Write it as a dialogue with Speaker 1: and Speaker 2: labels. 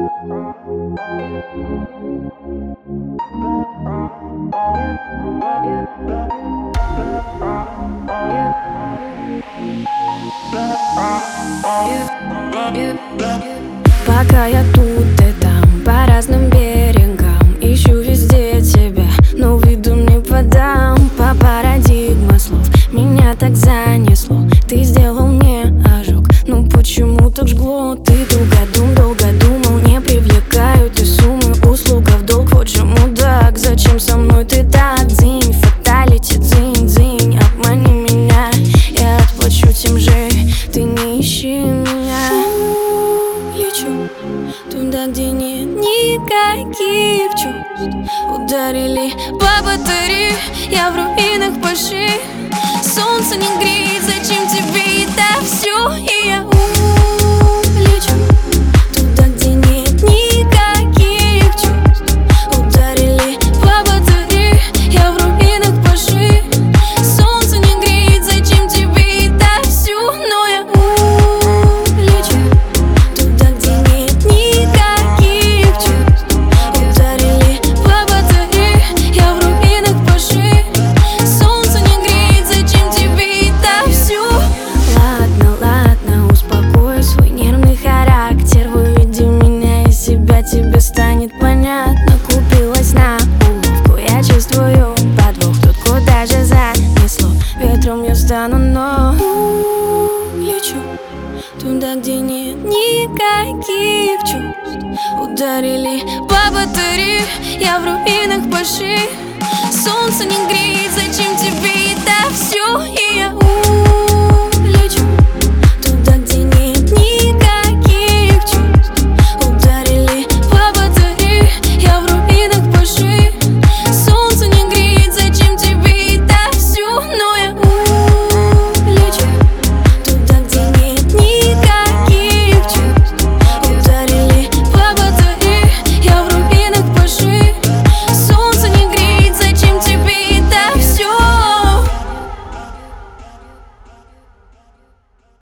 Speaker 1: Пока я тут и там, по разным берегам, ищу везде тебя, но виду не подам. По парадигма слов меня так занесло. Ты сделал мне ожог, ну почему так жгло? Ты долго думал, не привлекают и суммы. Услуга в долг, вот же мудак. Зачем со мной ты так? Дзинь, фаталити, дзинь, обмани меня, я отплачу тем же. Ты не ищи меня. Лечу туда, где нет никаких чувств. Ударили по батарее, я в руинах пошли. Солнце не греет, зачем тебе это все? И я лечу туда, где нет никаких чувств. Ударили по батарее, я в руинах пошли. Солнце не греет, зачем тебе это все? Но я лечу туда, где нет никаких чувств. Ударили по батарее, я в руинах пошли. Солнце не греет, зачем тебе это все? Ладно, успокой свой нервный характер. Выведи меня из себя, тебе станет понятно. Купилась на уловку, я чувствую подвох. Тут куда же занесло, ветром я стану, но лечу туда, где нет никаких чувств. Ударили по батарее, я в руинах пошли. Солнце не греет, зачем тебе это все? И я